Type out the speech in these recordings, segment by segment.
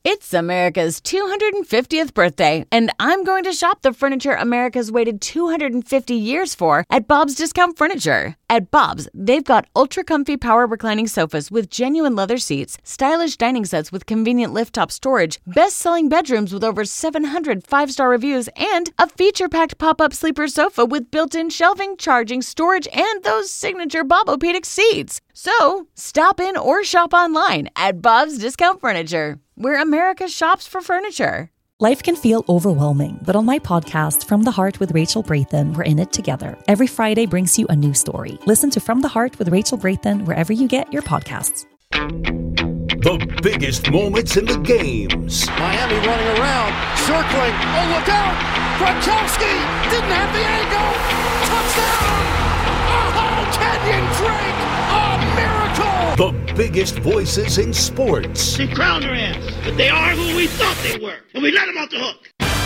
It's America's 250th birthday, and I'm going to shop the furniture America's waited 250 years for at Bob's Discount Furniture. At Bob's, they've got ultra-comfy power reclining sofas with genuine leather seats, stylish dining sets with convenient lift-top storage, best-selling bedrooms with over 700 five-star reviews, and a feature-packed pop-up sleeper sofa with built-in shelving, charging, storage, and those signature Bob-O-Pedic seats. So, stop in or shop online at Bob's Discount Furniture, where America shops for furniture. Life can feel overwhelming, but on my podcast, From the Heart with Rachel Brathen, we're in it together. Every Friday brings you a new story. Listen to From the Heart with Rachel Brathen wherever you get your podcasts. The biggest moments in the games. Miami running around, circling. Oh, look out! Gronkowski didn't have the angle. Touchdown! Oh, Kenyon Drake! A miracle! The biggest voices in sports. They crowned their ass, but they are who we thought they were, and we let them off the hook.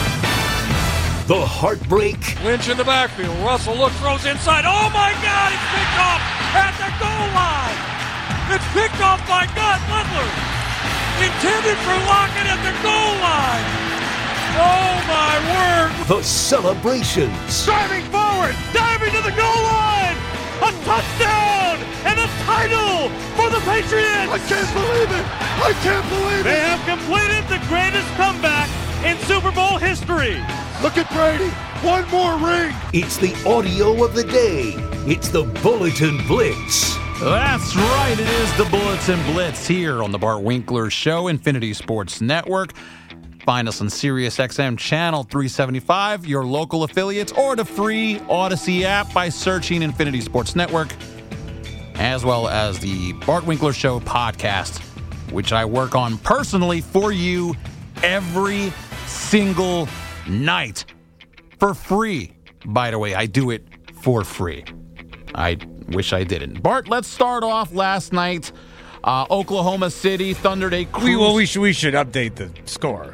The heartbreak. Lynch in the backfield. Russell looks, throws inside. Oh my God! It's picked off at the goal line. It's picked off by Gus Butler. Intended for Lockett at the goal line. Oh my word! The celebrations. Driving forward, diving to the goal line. A touchdown and a title for the Patriots. I can't believe it! I can't believe it! They have completed the greatest comeback in Super Bowl history. Look at Brady. One more ring. It's the audio of the day. It's the Bulletin Blitz. That's right. It is the Bulletin Blitz here on the Bart Winkler Show, Infinity Sports Network. Find us on SiriusXM Channel 375, your local affiliates, or the free Odyssey app by searching Infinity Sports Network, as well as the Bart Winkler Show podcast, which I work on personally for you every single night for free. By the way, I do it for free. I wish I didn't. Bart, let's start off last night. Oklahoma City Thunder Day Cruise. We should update the score.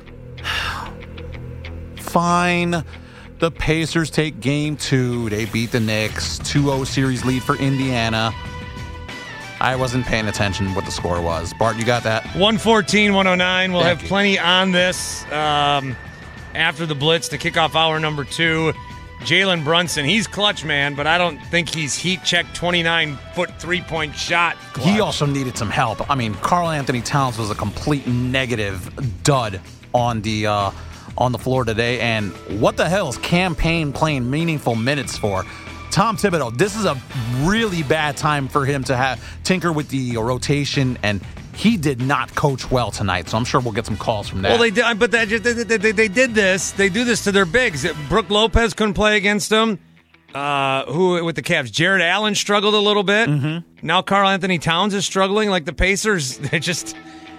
Fine. The Pacers take game 2. They beat the Knicks. 2-0 series lead for Indiana. I wasn't paying attention what the score was. Bart, you got that? 114-109. We'll Thank have you. plenty on this after the Blitz to kick off hour number 2. Jalen Brunson, he's clutch, man, but I don't think he's heat-checked 29-foot three-point shot clutch. He also needed some help. I mean, Karl Anthony Towns was a complete negative dud on the floor today, and what the hell is Cam Payne playing meaningful minutes for? Tom Thibodeau, this is a really bad time for him to have tinker with the rotation, and he did not coach well tonight, so I'm sure we'll get some calls from that. Well, they did, but they did this. They do this to their bigs. Brooke Lopez couldn't play against them. Who with the Cavs? Jared Allen struggled a little bit. Mm-hmm. Now Karl Anthony Towns is struggling. Like the Pacers, they just.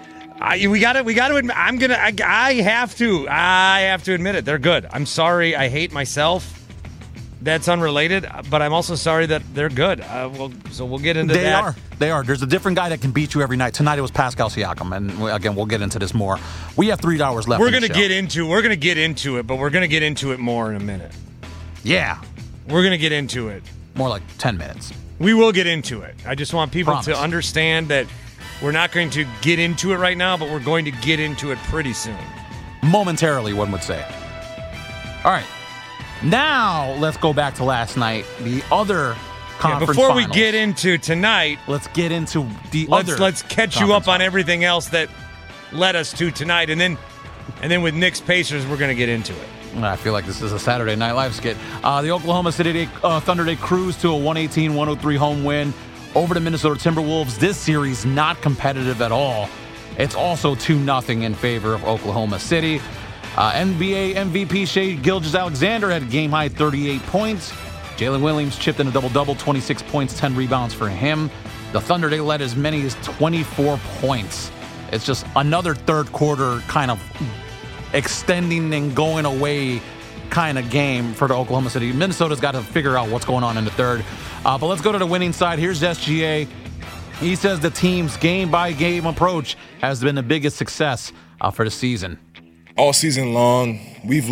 We got to admit. I have to admit it. They're good. I'm sorry. I hate myself. That's unrelated, but I'm also sorry that they're good. So we'll get into that. They are. There's a different guy that can beat you every night. Tonight it was Pascal Siakam, and again, we'll get into this more. We have 3 hours left. We're going to get into it, but we're going to get into it more in a minute. Yeah. We're going to get into it. More like 10 minutes. We will get into it. I just want people Promise. to understand that we're not going to get into it right now, but we're going to get into it pretty soon. Momentarily, one would say. All right. Now, let's go back to last night. The other conference before finals. we get into tonight, let's get into the other. Let's catch you up on everything else that led us to tonight, and then with Knicks Pacers, we're going to get into it. I feel like this is a Saturday Night Live skit. The Oklahoma City Thunder Day cruise to a 118-103 home win over the Minnesota Timberwolves. This series not competitive at all. It's also 2-0 in favor of Oklahoma City. NBA MVP Shai Gilgeous-Alexander had a game-high 38 points. Jalen Williams chipped in a double-double, 26 points, 10 rebounds for him. The Thunder, they led as many as 24 points. It's just another third quarter kind of extending and going away kind of game for the Oklahoma City. Minnesota's got to figure out what's going on in the third. But let's go to the winning side. Here's SGA. He says the team's game-by-game approach has been the biggest success for the season. All season long, we've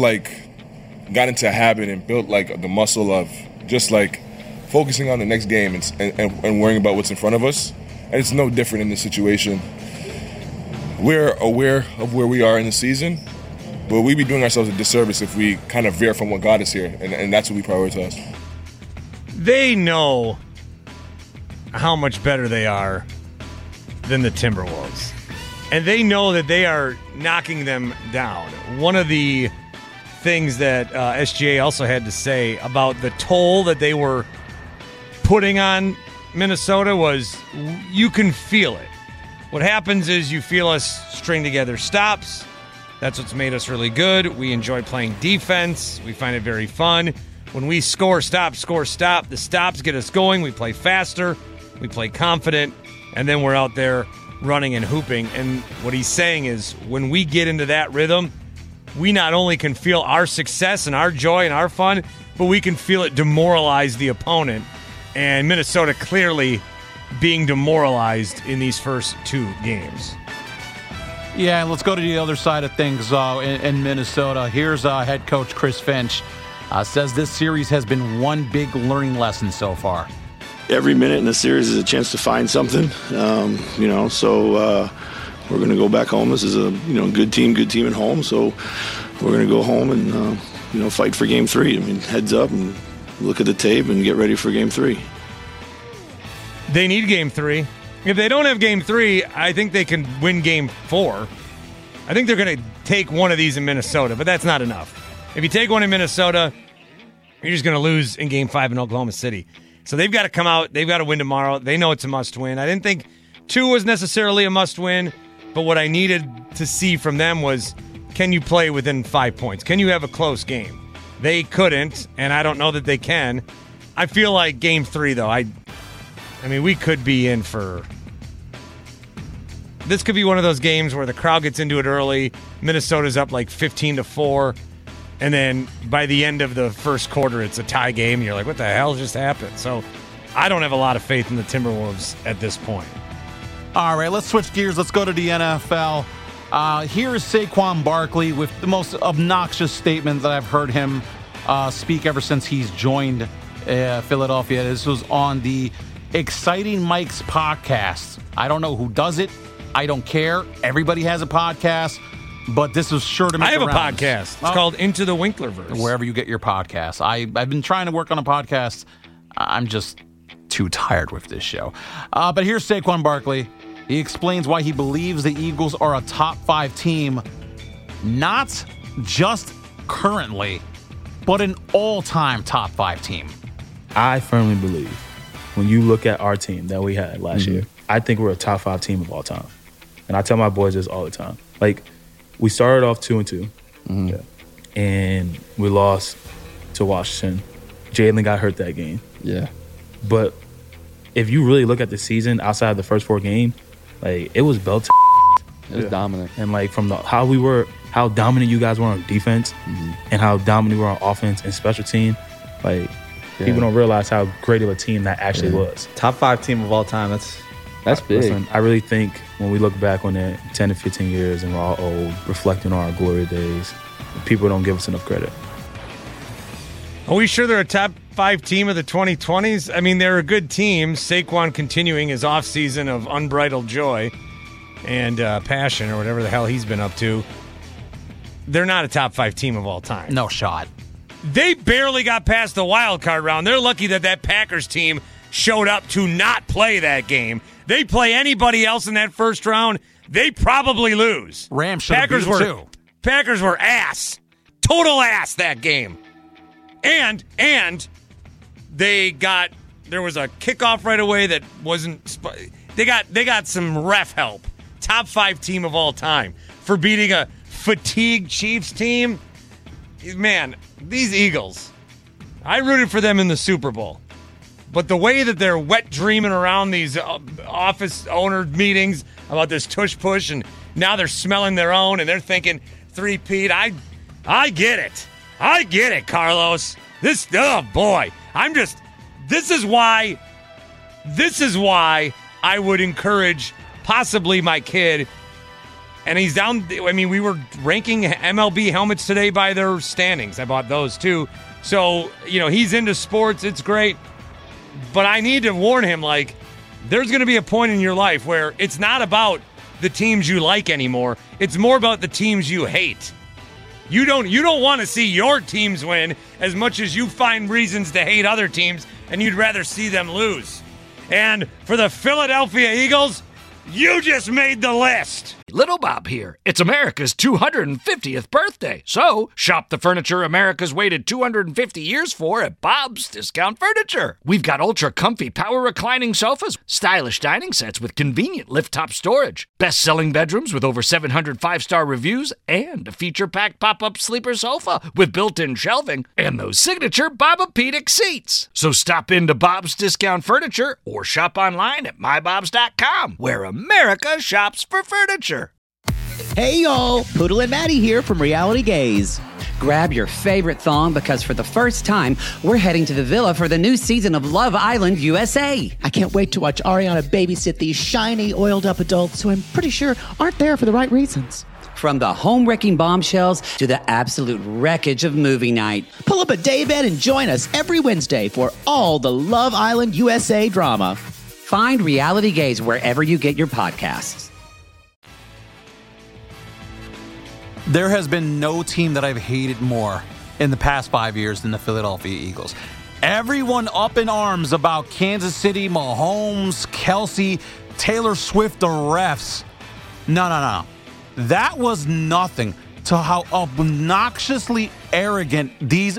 got into a habit and built the muscle of just focusing on the next game and worrying about what's in front of us. And it's no different in this situation. we're aware of where we are in the season, but we'd be doing ourselves a disservice if we kind of veer from what got us here, and that's what we prioritize. They know how much better they are than the Timberwolves. And they know that they are knocking them down. One of the things that SGA also had to say about the toll that they were putting on Minnesota was you can feel it. What happens is you feel us string together stops. That's what's made us really good. We enjoy playing defense. We find it very fun. When we score, stop, the stops get us going. We play faster. We play confident. And then we're out there running and hooping. And what he's saying is when we get into that rhythm, we not only can feel our success and our joy and our fun, but we can feel it demoralize the opponent. And Minnesota clearly being demoralized in these first 2 games. Yeah, and let's go to the other side of things in Minnesota. Here's head coach Chris Finch. Says this series has been one big learning lesson so far. Every minute in the series is a chance to find something, so we're going to go back home. This is a good team at home, so we're going to go home and fight for Game 3. I mean, heads up and look at the tape and get ready for Game 3. They need Game 3. If they don't have Game 3, I think they can win Game 4. I think they're going to take one of these in Minnesota, but that's not enough. If you take one in Minnesota, you're just going to lose in Game 5 in Oklahoma City. So they've got to come out. They've got to win tomorrow. They know it's a must-win. I didn't think 2 was necessarily a must-win, but what I needed to see from them was, can you play within 5 points? Can you have a close game? They couldn't, and I don't know that they can. I feel like Game 3, though, I mean, we could be in for... This could be one of those games where the crowd gets into it early, Minnesota's up like 15-4, and then by the end of the first quarter, it's a tie game, and you're like, what the hell just happened? So I don't have a lot of faith in the Timberwolves at this point. All right, let's switch gears. Let's go to the NFL. Here is Saquon Barkley with the most obnoxious statement that I've heard him speak ever since he's joined Philadelphia. This was on the Exciting Mike's podcast. I don't know who does it. I don't care. Everybody has a podcast, but this was sure to make I have the a rounds. podcast. It's called Into the Winklerverse. Wherever you get your podcasts. I've been trying to work on a podcast. I'm just too tired with this show. But here's Saquon Barkley. He explains why he believes the Eagles are a top 5 team, not just currently, but an all-time top 5 team. I firmly believe when you look at our team that we had last year, I think we're a top 5 team of all time. And I tell my boys this all the time. Like, we started off 2-2, and we lost to Washington. Jalen got hurt that game. Yeah. But if you really look at the season outside of the first 4 games, like, it was belt. It was dominant. And, like, from how dominant you guys were on defense and how dominant we were on offense and special team, like, people don't realize how great of a team that actually was. Top 5 team of all time. That's big. Listen, I really think when we look back on that 10 to 15 years and we're all old, reflecting on our glory days, people don't give us enough credit. Are we sure they're a top 5 team of the 2020s? I mean, they're a good team. Saquon continuing his offseason of unbridled joy and passion or whatever the hell he's been up to. They're not a top 5 team of all time. No shot. They barely got past the wild card round. They're lucky that Packers team showed up to not play that game. They play anybody else in that first round, they probably lose. Rams should have beat them too. Packers were ass. Total ass that game. And there was a kickoff right away that wasn't they got some ref help. Top 5 team of all time for beating a fatigued Chiefs team. Man, these Eagles, I rooted for them in the Super Bowl. But the way that they're wet dreaming around these office owner meetings about this tush push, and now they're smelling their own and they're thinking 3-peat. I get it. I get it, Carlos. This is why I would encourage possibly my kid. And he's down. I mean, we were ranking MLB helmets today by their standings. I bought those too. So, he's into sports. It's great. But I need to warn him, like, there's going to be a point in your life where it's not about the teams you like anymore. It's more about the teams you hate. You don't want to see your teams win as much as you find reasons to hate other teams, and you'd rather see them lose. And for the Philadelphia Eagles, you just made the list. Little Bob here. It's America's 250th birthday. So, shop the furniture America's waited 250 years for at Bob's Discount Furniture. We've got ultra-comfy power reclining sofas, stylish dining sets with convenient lift-top storage, best-selling bedrooms with over 700 five-star reviews, and a feature-packed pop-up sleeper sofa with built-in shelving, and those signature Bobapedic seats. So stop into Bob's Discount Furniture or shop online at mybobs.com, where America shops for furniture. Hey y'all, Poodle and Maddie here from Reality Gaze. Grab your favorite thong because for the first time, we're heading to the villa for the new season of Love Island USA. I can't wait to watch Ariana babysit these shiny, oiled-up adults who I'm pretty sure aren't there for the right reasons. From the home-wrecking bombshells to the absolute wreckage of movie night. Pull up a daybed and join us every Wednesday for all the Love Island USA drama. Find Reality Gaze wherever you get your podcasts. There has been no team that I've hated more in the past 5 years than the Philadelphia Eagles. Everyone up in arms about Kansas City, Mahomes, Kelsey, Taylor Swift, the refs. No. That was nothing to how obnoxiously arrogant these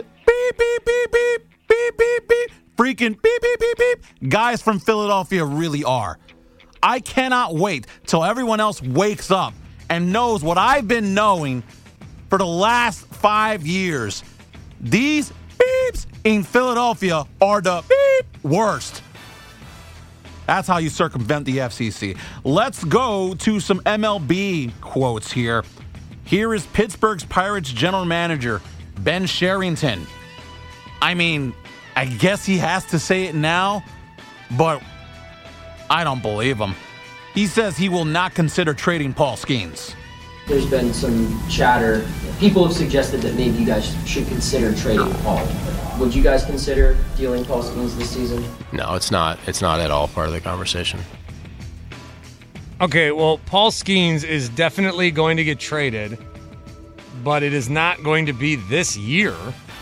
freaking guys from Philadelphia really are. I cannot wait till everyone else wakes up and knows what I've been knowing for the last 5 years. These beeps in Philadelphia are the worst. That's how you circumvent the FCC. Let's go to some MLB quotes here. Here is Pittsburgh's Pirates general manager, Ben Cherington. I mean, I guess he has to say it now, but I don't believe him. He says he will not consider trading Paul Skeens. There's been some chatter. People have suggested that maybe you guys should consider trading Paul. Would you guys consider dealing Paul Skeens this season? No, it's not. It's not at all part of the conversation. Okay, well, Paul Skeens is definitely going to get traded, but it is not going to be this year.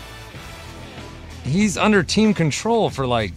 He's under team control for like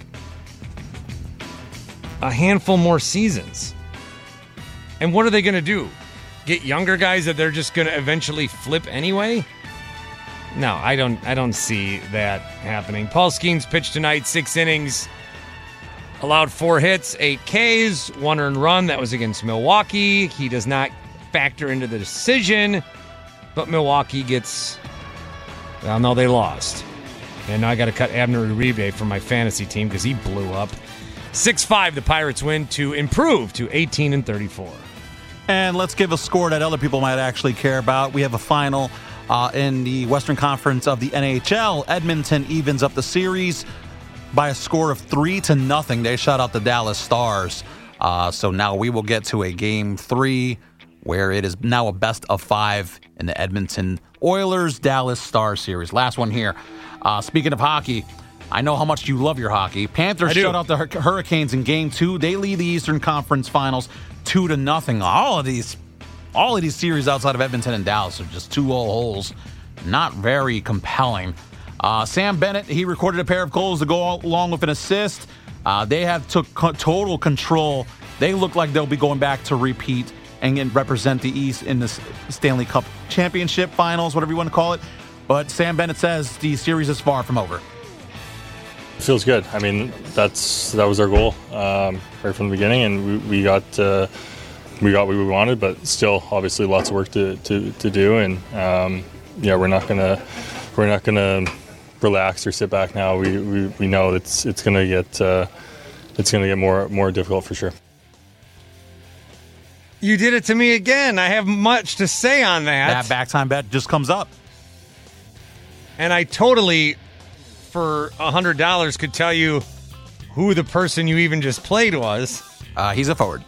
a handful more seasons. And what are they going to do? Get younger guys that they're just going to eventually flip anyway? No, I don't see that happening. Paul Skeens pitched tonight, 6 innings, allowed 4 hits, 8 Ks, 1 earned run. That was against Milwaukee. He does not factor into the decision, but Milwaukee gets, well, no, they lost. And now I got to cut Abner Uribe from my fantasy team because he blew up. 6-5, the Pirates win to improve to 18-34. And let's give a score that other people might actually care about. We have a final in the Western Conference of the NHL. Edmonton evens up the series by a score of 3-0. They shut out the Dallas Stars. So now we will get to a Game 3 where it is now a best of 5 in the Edmonton Oilers-Dallas Stars series. Last one here. Speaking of hockey, I know how much you love your hockey. Panthers shut out the Hurricanes in Game 2. They lead the Eastern Conference Finals 2-0. All of these series outside of Edmonton and Dallas are just 2 old holes. Not very compelling. Sam Bennett, he recorded a pair of goals to go along with an assist. They have took total control. They look like they'll be going back to repeat and represent the East in the Stanley Cup Championship Finals, whatever you want to call it. But Sam Bennett says the series is far from over. It feels good. I mean, that was our goal right from the beginning, and we got what we wanted, but still, obviously, lots of work to do. And we're not gonna relax or sit back now. We know it's gonna get more difficult for sure. You did it to me again. I have much to say on that. That back time bet just comes up. And I totally, for $100, could tell you who the person you even just played was. He's a forward.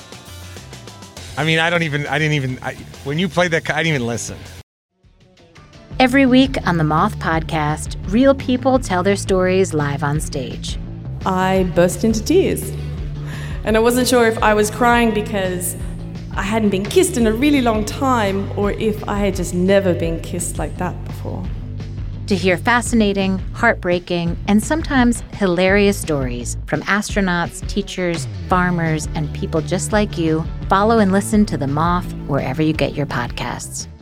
I mean, when you played that, I didn't even listen. Every week on the Moth Podcast, real people tell their stories live on stage. I burst into tears. And I wasn't sure if I was crying because I hadn't been kissed in a really long time, or if I had just never been kissed like that before. To hear fascinating, heartbreaking, and sometimes hilarious stories from astronauts, teachers, farmers, and people just like you, follow and listen to The Moth wherever you get your podcasts.